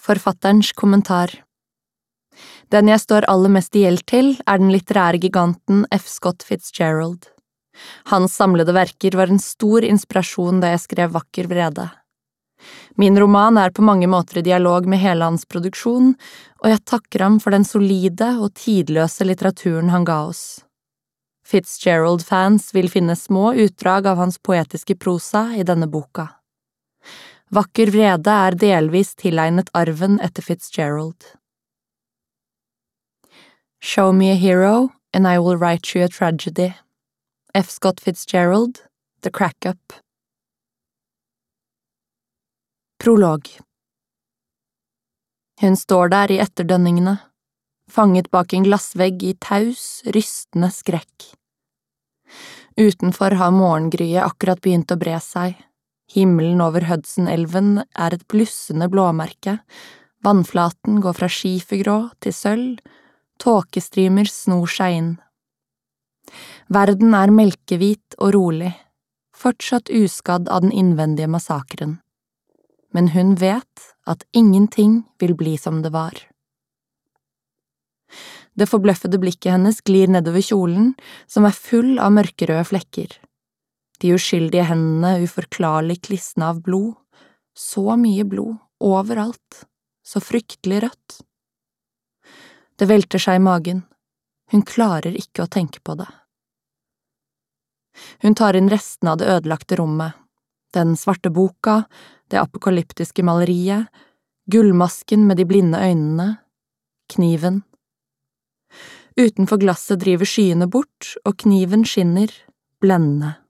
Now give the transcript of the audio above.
Forfatterens kommentar. Den jeg står aller mest i gjeld til, den litterære giganten F. Scott Fitzgerald. Hans samlede verker var en stor inspirasjon da jeg skrev Vakker vrede. Min roman på mange måter i dialog med hele hans produksjon, og jeg takker ham for den solide og tidløse litteraturen han ga oss. Fitzgerald-fans vil finne små utdrag av hans poetiske prosa i denne boka. Vakker vrede delvis tilegnet arven etter Fitzgerald. Show me a hero, and I will write you a tragedy. F. Scott Fitzgerald, The Crack-Up. Prolog. Hun står der i etterdønningene, fanget bak en glassvegg i taus, rystende skrekk. Utenfor har morgengryet akkurat begynt å bre seg. Himmelen over Hudson-elven et blussende blåmerke, vannflaten går fra skifergrå til sølv, tåkestrymer snor seg inn. Verden melkehvit og rolig, fortsatt uskadd av den innvendige massakren. Men hun vet at ingenting vil bli som det var. Det forbløffede blikket hennes glir nedover kjolen, som full av mørkerøde flekker. De uskyldige hendene uforklarlig klissende av blod, så mye blod, overalt, så fryktelig rødt. Det velter seg i magen, hun klarer ikke å tenke på det. Hun tar inn restene av det ødelagte rommet, den svarte boka, det apokalyptiske maleriet, gullmasken med de blinde øynene, kniven. Utenfor glasset driver skyene bort, og kniven skinner, blendende.